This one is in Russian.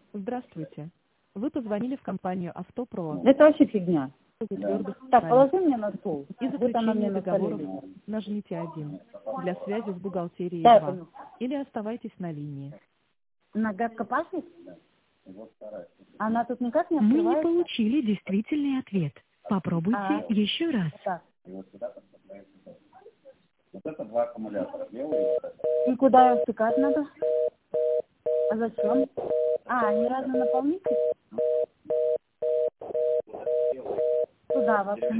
Здравствуйте. Вы позвонили в компанию «Автопро». Это вообще фигня. Так, Так, положи мне на стол. и Вот она мне заключение на договоров столе. нажмите 1. Для связи с бухгалтерией Да, я 2. понял. Или оставайтесь на линии. Нога копашек? Она тут никак не Мы не открывается? получили действительный ответ. Попробуйте еще раз. Так. И куда ее втыкать надо? А зачем? Они разные наполнители? Куда вообще?